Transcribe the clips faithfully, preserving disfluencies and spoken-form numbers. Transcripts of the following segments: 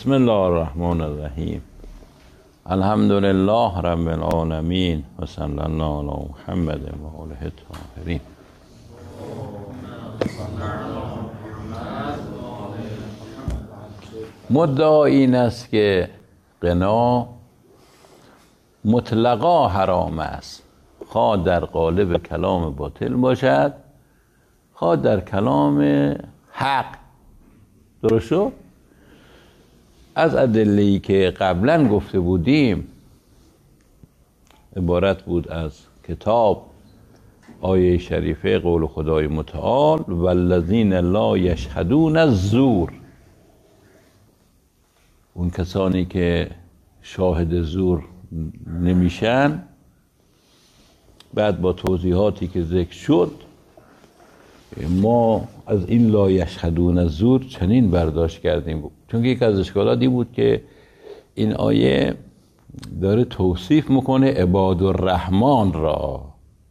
بسم الله الرحمن الرحیم. الحمد لله رب العالمین و صلی الله علی محمد و آله الطاهرین. مدعا این است که غنا مطلقا حرام است، خواه در قالب کلام باطل باشد خواه در کلام حق. درست شد؟ از ادله‌ای که قبلا گفته بودیم عبارت بود از کتاب، آیه شریفه قول خدای متعال والذین لا یشهدون الزور، اون کسانی که شاهد زور نمیشن. بعد با توضیحاتی که ذکر شد ما از این لا یشهدون الزور چنین برداشت کردیم، چون یک از اشکالاتی بود که این آیه داره توصیف میکنه عباد الرحمن را.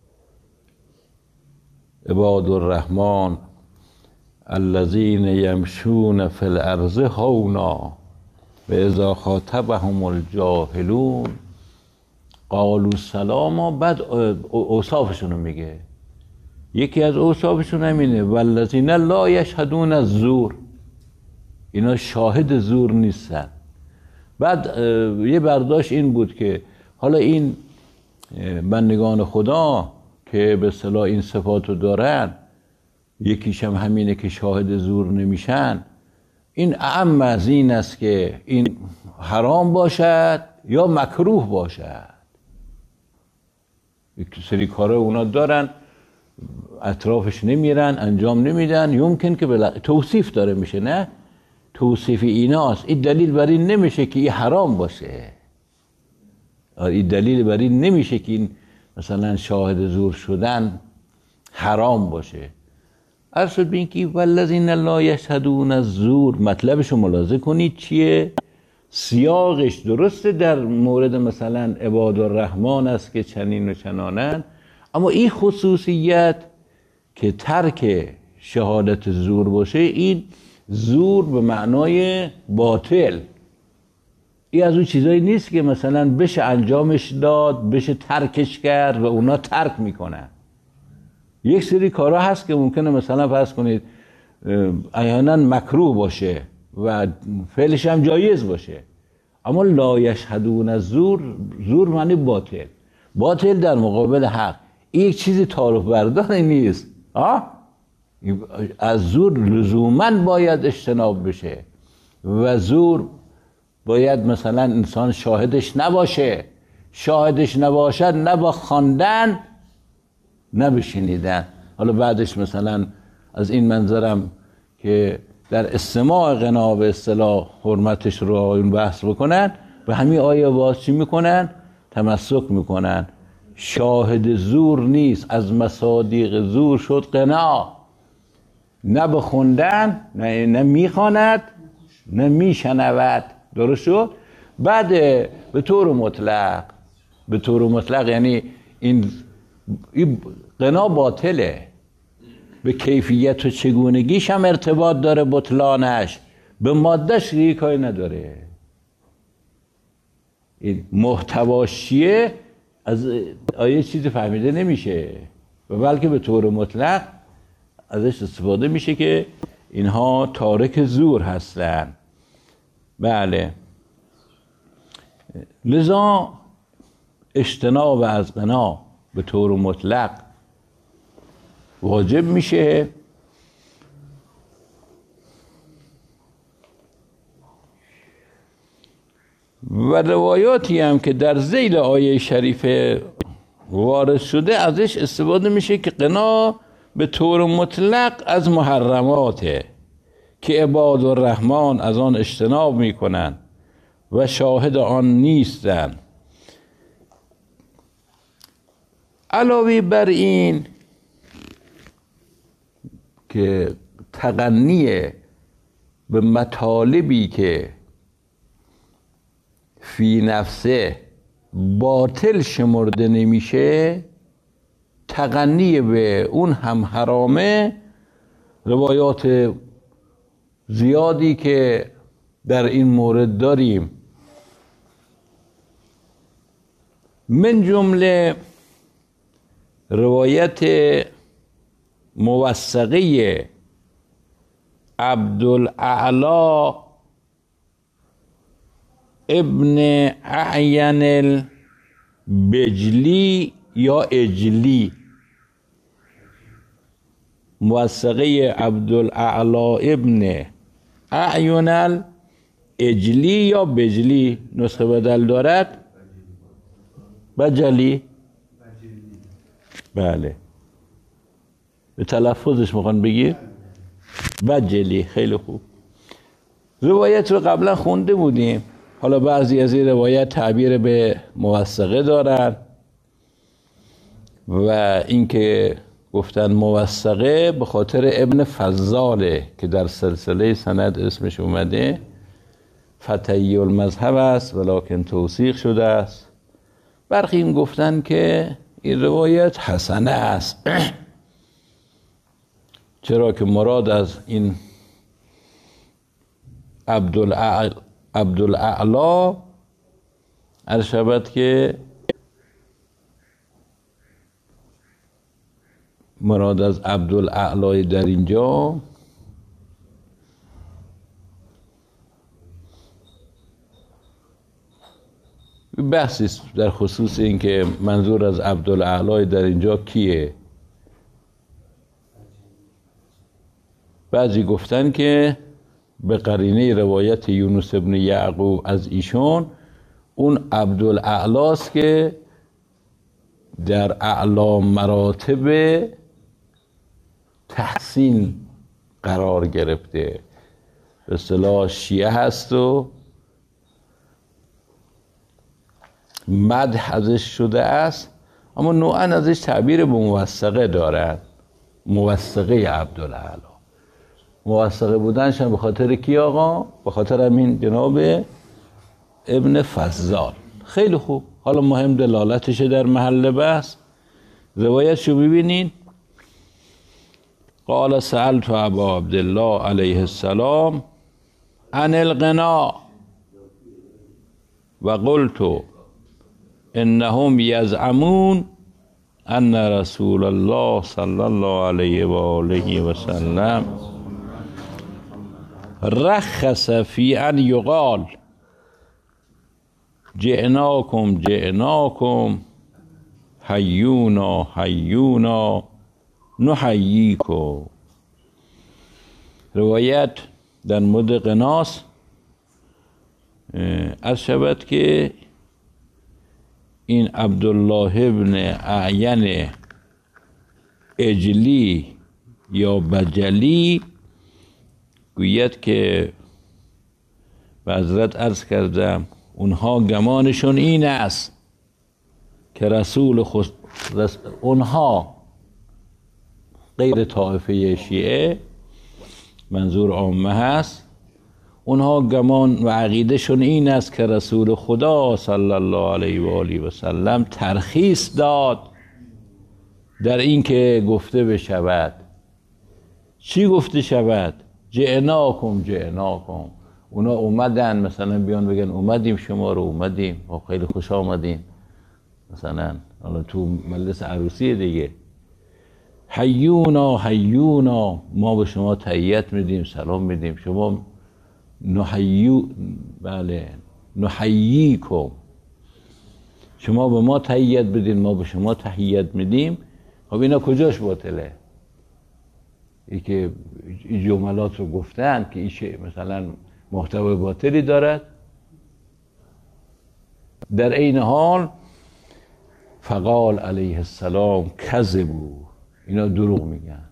عباد الرحمن الذین یمشون فی الارض هونا و اذا خاطبهم الجاهلون قالوا سلاما. بعد اوصافشون رو میگه، یکی از اوصافشون همینه والذین لا یشهدون الزور، اینا شاهد زور نیستن. بعد یه برداشت این بود که حالا این بندگان خدا که به اصطلاح این صفاتو دارن، یکیش هم همینه که شاهد زور نمیشن، این اعم از این است که این حرام باشد یا مکروه باشد. یک سری کاره اونا دارن، اطرافش نمیرن، انجام نمیدن، یمکن که بلا... توصیف داره میشه، نه توصیف ایناست. این دلیل بر این نمیشه که این حرام باشه، این دلیل بر این نمیشه که این مثلا شاهد زور شدن حرام باشه. عرض شد بین که والذین لا یشهدون الزور، مطلبشو ملاحظه کنید چیه؟ سیاقش درسته در مورد مثلا عباد الرحمن است که چنین و چنانن، اما این خصوصیت که ترک شهادت زور باشه، این زور به معنای باطل، این از اون چیزایی نیست که مثلا بشه انجامش داد، بشه ترکش کرد و اونا ترک میکنن. یک سری کارها هست که ممکنه مثلا فرض کنید احیانا مکروه باشه و فعلش هم جایز باشه، اما لا یشهدون الزور، زور معنی باطل، باطل در مقابل حق. این یک چیزی تعارف برداری نیست. آه؟ از زور لزوماً باید اجتناب بشه و زور باید مثلا انسان شاهدش نباشه، شاهدش نباشد نه با خواندن نه بشنیدن. حالا بعدش مثلا از این منظرم که در استماع غنا به اصطلاح حرمتش رو این بحث بکنن، به همین آیه باز چی میکنن؟ تمسک میکنن. شاهد زور نیست، از مصادیق زور شد غنا، نه بخوندن نه, نه میخواند نه میشنود. درست شد؟ بعد به طور مطلق، به طور مطلق یعنی این, این غنا باطله، به کیفیت و چگونگیش هم ارتباط داره بطلانش، به مادهش یک کاری نداره. این محتواش چیه از آیه چیزی فهمیده نمیشه و بلکه به طور مطلق ازش استفاده میشه که اینها تارک زور هستن. بله، لذا اجتناب از غنا به طور مطلق واجب میشه. و روایاتی هم که در ذیل آیه شریفه وارد شده ازش استفاده میشه که غنا به طور مطلق از محرماته که عباد الرحمن از آن اجتناب میکنن و شاهد آن نیستن. علاوه بر این که تغنی به مطالبی که فی نفسه باطل شمرده نمیشه، تغنی به اون هم حرامه. روایات زیادی که در این مورد داریم. من جمله روایت موثقه عبدالاعلی ابن اعین البجلی یا اجلی، موثقه عبدالاعلی ابن اعین الاجلی یا بجلی، نسخه بدل دارد بجلی. بله، به تلفظش میخوان بگیر بجلی. خیلی خوب. روایت رو قبلا خونده بودیم، حالا بعضی از این روایت تعبیر به موثقه دارن و اینکه گفتن موثقه به خاطر ابن فضاله که در سلسله سند اسمش اومده، فتحی المذهب است ولکن توثیق شده است. برخی این گفتن که این روایت حسنه است چرا که مراد از این عبدالاعلی عبدالاعلی عرض شود که مراد از عبدالاعلی در اینجا بحثی در خصوص این که منظور از عبدالاعلی در اینجا کیه. بعضی گفتن که به قرینه روایت یونس ابن یعقوب از ایشون اون عبدالاعلی است که در اعلی مراتب تحسین قرار گرفته، به اصطلاح شیعه هست و مدح ازش شده است، اما نوعا ازش تعبیر به موثقه دارد. موثقه عبدالاعلی، موثقه بودنش هم به خاطر کی آقا؟ به خاطر همین جناب ابن فضال. خیلی خوب. حالا مهم دلالتش در محل بحث. روایتشو ببینین. قال سألت ابا عبدالله علیه السلام عن الغنا و قلت انهم یزعمون ان رسول الله صلی الله علیه و آله و سلم رخص فی ان یقال جئناکم جئناکم حیونا حیونا نحییکم. روایت در مورد قناس از شود که این عبدالله ابن اعین اجلی یا بجلی گوید که به حضرت عرض کردم اونها گمانشون این است که رسول خود رس... اونها غیر طائفه شیعه، منظور عامه هست، اونها گمان و عقیدهشون این است که رسول خدا صلی الله علیه و آله و سلم ترخیص داد در این که گفته بشود. چی گفته شود؟ جئناکم جئناکم. اونا اومدن مثلا بیان بگن اومدیم شما رو اومدیم، خیلی خوش آمدین، مثلا حالا تو مجلس عروسی دیگه، حیونا حیونا، ما به شما تحیت میدیم، سلام میدیم، شما نحیو بله نحییکم، شما به ما تحیت بدین، ما به شما تحیت میدیم. خب اینا کجاش باطله؟ ای که این جملات رو گفتن که این مثلا محتوای باطلی دارد. در این حال فقال علیه السلام کذبوا، اینا دروغ میگن،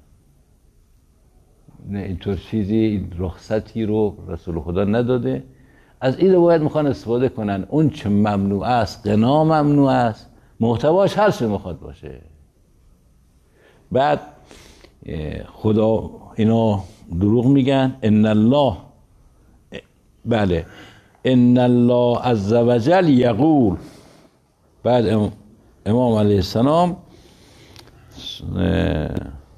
نه اینطور چیزی، این رخصتی رو رسول خدا نداده. از این روایت میخوان استفاده کنن اون چه ممنوع است، غنا ممنوع است، محتواش هر چه میخواد باشه. بعد خدا اینا دروغ میگن. ان الله بله ان الله عز وجل یقول، بعد امام علیه السلام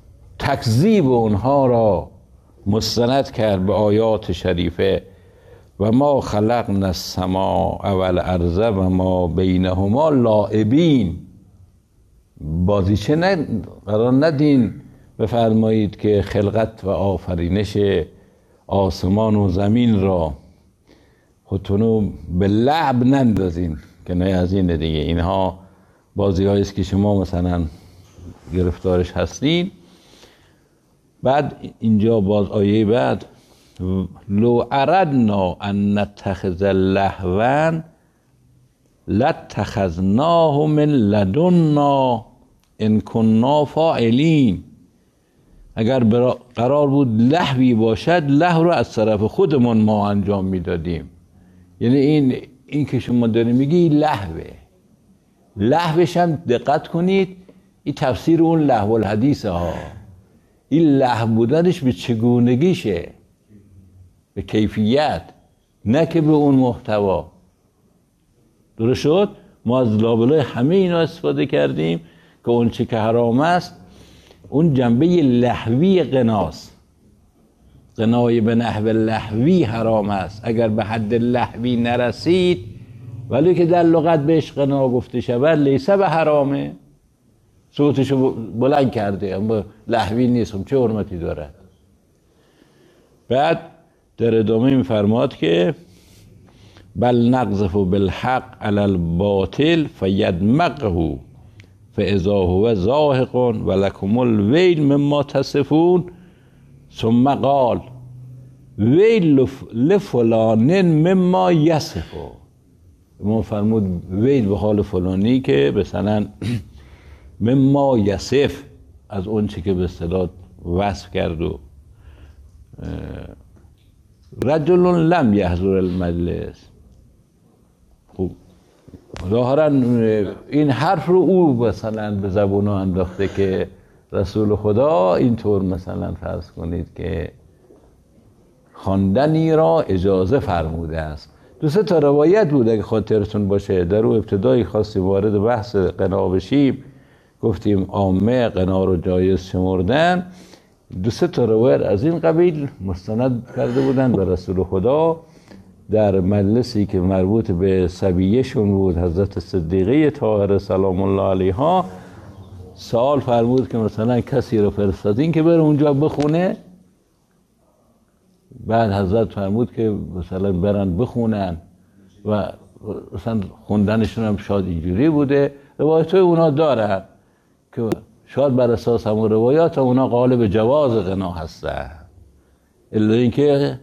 تکذیب اونها را مستند کرد به آیات شریفه. و ما خلقنا السماء والارض و ما بینهما لاعبین. بازیچه نه قرار ندین بفرمایید که خلقت و آفرینش آسمان و زمین را خودتونو به لعب نندازین که نه از این دیگه. اینها بازی هاییست که شما مثلا گرفتارش هستین. بعد اینجا باز آیه بعد لو اردنا ان نتخذ لهوا لاتخذناه من لدنا ان كنا فاعلین. اگر قرار بود لهوی باشد لهو رو از طرف خودمون ما انجام میدادیم. یعنی این این که شما داری میگی لهوه. لهوش هم دقت کنید این تفسیر اون لهو الحدیث ها. این لهو بودنش به چگونگیشه، به کیفیت، نه که به اون محتوا. درست شد؟ ما از لابلای همه اینا استفاده کردیم که اون چه که حرام است اون جنبه لهوی قناست. قنای به نحو لهوی حرام است. اگر به حد لهوی نرسید ولی که در لغت بهش قنا گفته شود لیسه به حرامه، صوتشو بلند کرده اما لهوی نیست، چه حرمتی دارد؟ بعد در ادامه میفرماد که بل نقذف بالحق علی الباطل فیدمغه فاذا هو زاهق ولکم الویل مما تصفون ثم قال ویل لفلان مما یصف. ما فرمود ویل به حال فلانی که مثلا مما یصف، از اون چی که به اصطلاح وصف کرد. و رجل لم یحضر المجلس. خب ظاهرا این حرف رو او مثلا به زبون انداخته که رسول خدا اینطور مثلا فرض کنید که خواندنی را اجازه فرموده است. دو سه تا روایت بود اگه خاطرتون باشه. در او ابتدایی خواستیم وارد بحث قنا بشیم، گفتیم عامه قنا رو جایز شمردن. دو سه تا روایت از این قبیل مستند کرده بودن به رسول خدا در مجلسی که مربوط به صبیه‌شون بود، حضرت صدیقه طاهره سلام الله علیها. سوال فرمود که مثلا کسی رو فرستادین که بره اونجا بخونه؟ بعد حضرت فرمود که مثلا برن بخونن و مثلا خوندنشون هم شاید اینجوری بوده. روایت های اونا دارن که شاید بر اساس همون روایات اونا غالب جواز غنا هستن، الا اینکه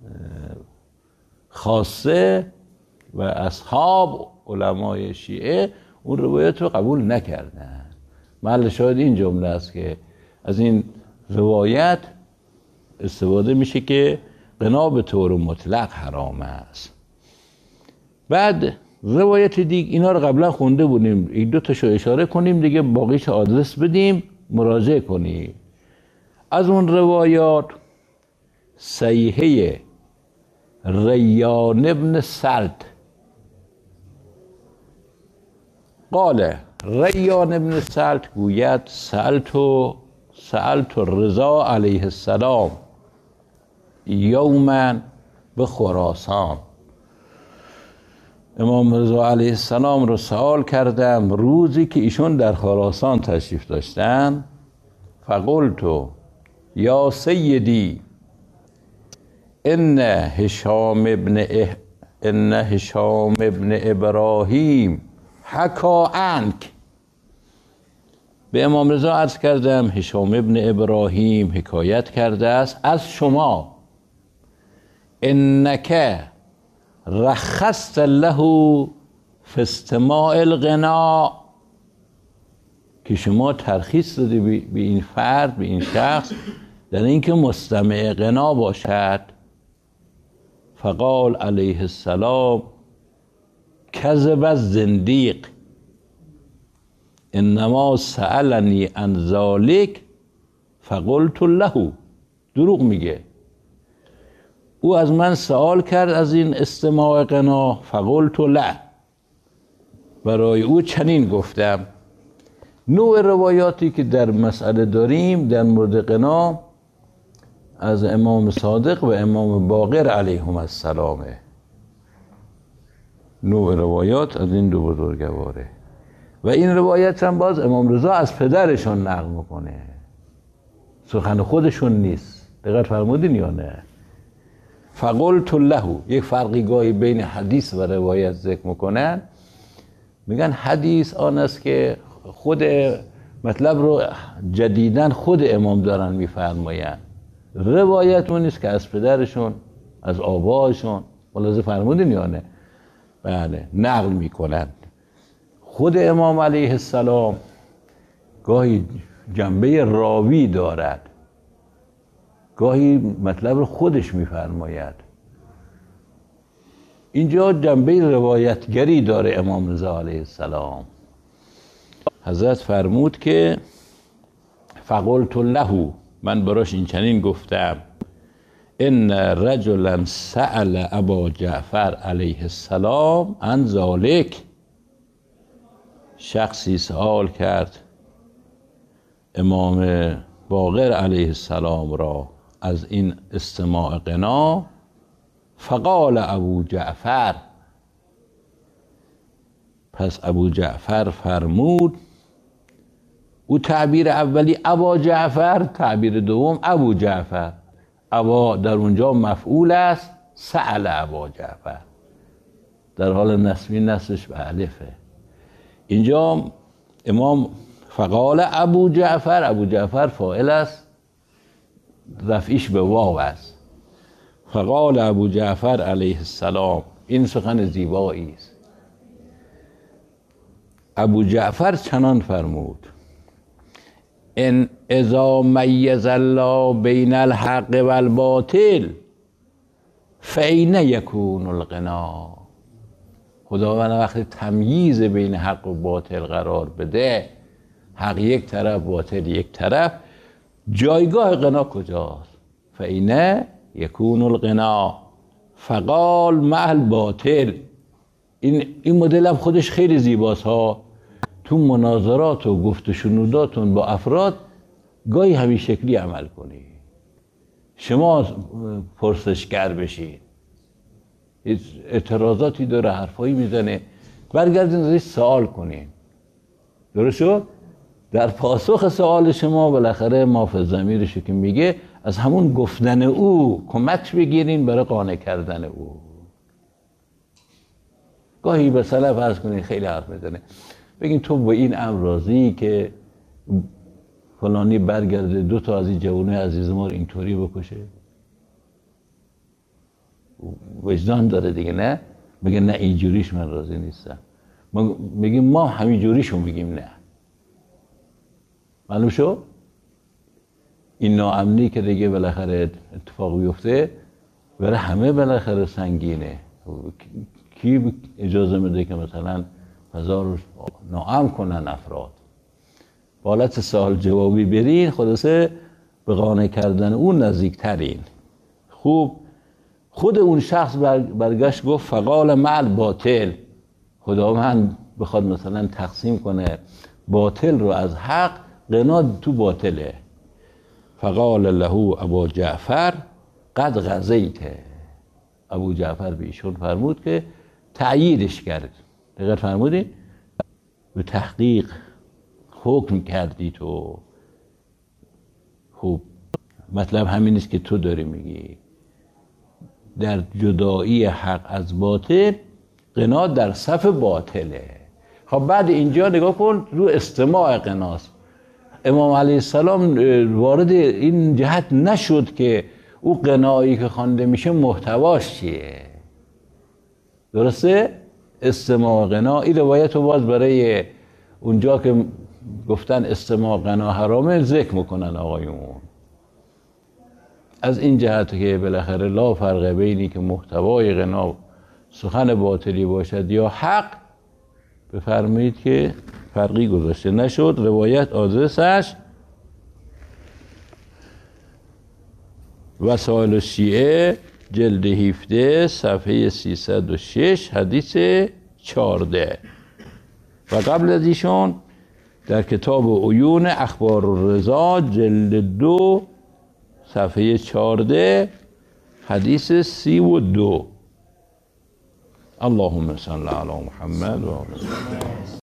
خاصه و اصحاب علمای شیعه اون روایت رو قبول نکردن. محل شاید این جمله است که از این روایت استفاده میشه که غنا به طور مطلق حرام است. بعد روایت دیگه اینا رو قبلا خونده بودیم، این دو تاشو اشاره کنیم دیگه، باقیش آدرس بدیم مراجعه کنیم. از اون روایات صحیحه ریان ابن سلط قال ریان ابن سلط گوید سألت و سألت رضا علیه السلام یوما به خراسان. امام رضا علیه السلام رو سوال کردم روزی که ایشون در خراسان تشریف داشتن. فقلت یا سیدی ان هشام ابن اه... ان هشام ابن ابراهیم حکا عنک. به امام رضا عرض کردم هشام ابن ابراهیم حکایت کرده است از شما. انک رخصت له فی استماع الغنا، که شما ترخیص دادی به این فرد، به این شخص در اینکه مستمع غنا باشد. فقال علیه السلام کذب الزندیق انما سألنی عن ذلک فقلت له. دروغ میگه، او از من سوال کرد از این استماع غنا، فقلت له، برای او چنین گفتم. نوع روایاتی که در مسئله داریم در مورد غنا از امام صادق و امام باقر علیهم السلامه. نوع روایات از این دو بزرگواره. و این روایت هم باز امام رضا از پدرشون نقل میکنه، سخن خودشون نیست. دقت فرمودین یا نه؟ فقلت له، یک فرقی گاهی بین حدیث و روایت ذکر میکنن، میگن حدیث آن است که خود مطلب رو جدیدن خود امام دارن میفرماین، روایت اون نیست که از پدرشون از آبایشون، ملاحظه فرمودین یا نه؟ بله، نقل میکنن. خود امام علیه السلام گاهی جنبه راوی دارد، گاهی مطلب رو خودش میفرماید. اینجا جنبه روایتگری داره امام رضا علیه السلام. حضرت فرمود که فقلت له، من براش این چنین گفتم، ان رجلا سأل ابا جعفر علیه السلام عن ذلک، شخصی سوال کرد امام باقر علیه السلام را از این استماع غنا. فقال ابو جعفر، پس ابو جعفر فرمود، او تعبیر اولی ابا جعفر، تعبیر دوم ابو جعفر. ابا در اونجا مفعول است، سأل ابا جعفر در حال نسبی نصبش به الفه. اینجا امام فقال ابو جعفر، ابو جعفر فاعل است، رفعیش به واو است. فقال ابو جعفر علیه السلام، این سخن زیبایی است. ابو جعفر چنان فرمود، ان اذا میز الله بین الحق و الباطل فأین یکون الغنا. خداوند وقتی تمییز بین حق و باطل قرار بده، حق یک طرف باطل یک طرف، جایگاه غنا کجاست؟ فأین یکون الغنا فقال مع الباطل. این این مدل هم خودش خیلی زیباست ها. تو مناظرات و گفت و شنوداتون با افراد گاهی همین شکلی عمل کنی، شما پرسشگر بشید، اعتراضاتی داره، حرفایی میزنه، برگردین ازش سوال کنین. درست شد؟ در پاسخ سوال شما بالاخره ما فی ضمیرشو که میگه، از همون گفتن او کمک بگیرین برای قانع کردن او. گاهی به سلف عرض کنین خیلی حرف میزنه، بگین تو با این امر راضی که فلانی برگرده دو تا از این جوانه عزیز ما رو اینطوری بکشه؟ وجدان داره دیگه، نه؟ میگه نه اینجوریش من راضی نیستم. ما میگیم ما همین جوریشو میگیم نه. معلوم شو؟ این ناامنی که دیگه بالاخره اتفاق بیفته برای همه بالاخره سنگینه. کی اجازه میده که مثلا فضا رو ناامن کنن افراد؟ با حالت سوال جوابی برین، خلاصه به قانع کردن اون نزدیکترین. خوب خود اون شخص برگشت گفت فقال مع الباطل، خداوند بخواد مثلا تقسیم کنه باطل رو از حق، غنا تو باطله. فقال له ابو جعفر قد غزیته، ابو جعفر به ایشون فرمود که تأییدش کرد. دقیق فرمودی؟ به تحقیق حکم کردی تو. خوب مطلب همین است که تو داری میگی، در جدایی حق از باطل غنا در صف باطله. خب بعد اینجا نگاه کن رو استماع غناست. امام علیه السلام وارد این جهت نشد که او غنایی که خوانده میشه محتواش چیه. درسته؟ استماع غنا، این روایت رو باز برای اونجا که گفتن استماع غنا حرامه ذکر میکنن آقایون. از این جهت که بالاخره لا فرق بینی که محتوای غنا سخن باطلی باشد یا حق، بفرمایید که فرقی گذاشته نشد. روایت آدرسش وسائل الشیعه جلد هفده صفحه سیصد و شش حدیث چهارده. و قبل از ایشون در کتاب عیون اخبار الرضا جلد دو صفحه چهارده حدیث سی و دو. اللهم صل علی محمد و آل